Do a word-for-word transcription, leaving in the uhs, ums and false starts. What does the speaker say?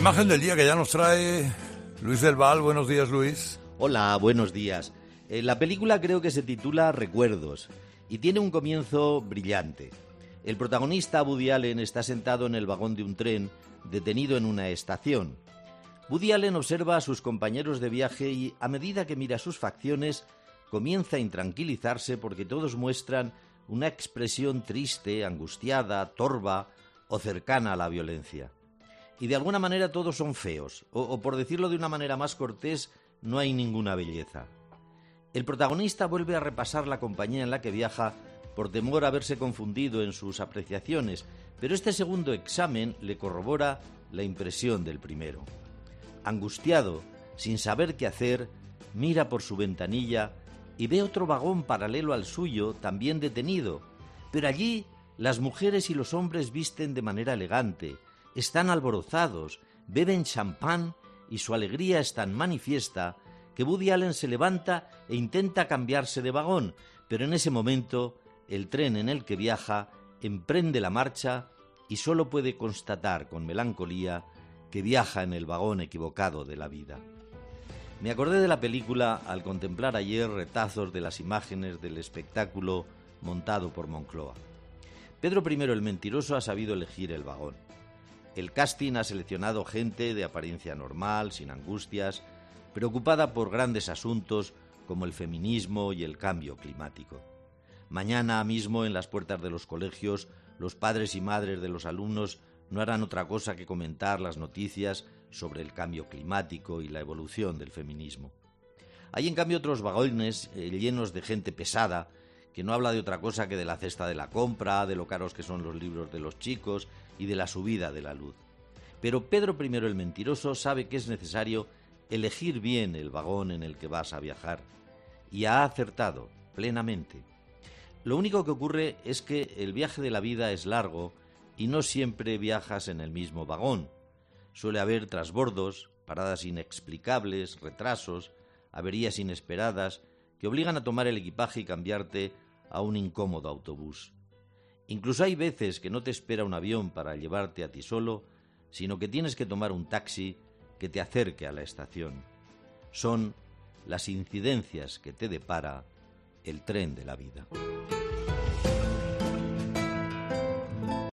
imagen del día que ya nos trae Luis del Val. Buenos días, Luis. Hola, buenos días. Eh, la película creo que se titula Recuerdos y tiene un comienzo brillante. El protagonista, Woody Allen, está sentado en el vagón de un tren, detenido en una estación. Woody Allen observa a sus compañeros de viaje y, a medida que mira sus facciones, comienza a intranquilizarse porque todos muestran una expresión triste, angustiada, torva o cercana a la violencia. Y de alguna manera todos son feos, o, o por decirlo de una manera más cortés, no hay ninguna belleza. El protagonista vuelve a repasar la compañía en la que viaja por temor a haberse confundido en sus apreciaciones, pero este segundo examen le corrobora la impresión del primero. Angustiado, sin saber qué hacer, mira por su ventanilla y ve otro vagón paralelo al suyo, también detenido, pero allí las mujeres y los hombres visten de manera elegante, están alborozados, beben champán y su alegría es tan manifiesta que Woody Allen se levanta e intenta cambiarse de vagón, pero en ese momento el tren en el que viaja emprende la marcha y solo puede constatar con melancolía que viaja en el vagón equivocado de la vida. Me acordé de la película al contemplar ayer retazos de las imágenes del espectáculo montado por Moncloa. Pedro primero el Mentiroso ha sabido elegir el vagón. El casting ha seleccionado gente de apariencia normal, sin angustias, preocupada por grandes asuntos como el feminismo y el cambio climático. Mañana mismo en las puertas de los colegios, los padres y madres de los alumnos no harán otra cosa que comentar las noticias sobre el cambio climático y la evolución del feminismo. Hay en cambio otros vagones eh, llenos de gente pesada que no habla de otra cosa que de la cesta de la compra, de lo caros que son los libros de los chicos y de la subida de la luz. Pero Pedro primero el Mentiroso sabe que es necesario elegir bien el vagón en el que vas a viajar y ha acertado plenamente. Lo único que ocurre es que el viaje de la vida es largo y no siempre viajas en el mismo vagón. Suele haber trasbordos, paradas inexplicables, retrasos, averías inesperadas que obligan a tomar el equipaje y cambiarte a un incómodo autobús. Incluso hay veces que no te espera un avión para llevarte a ti solo, sino que tienes que tomar un taxi que te acerque a la estación. Son las incidencias que te depara el tren de la vida.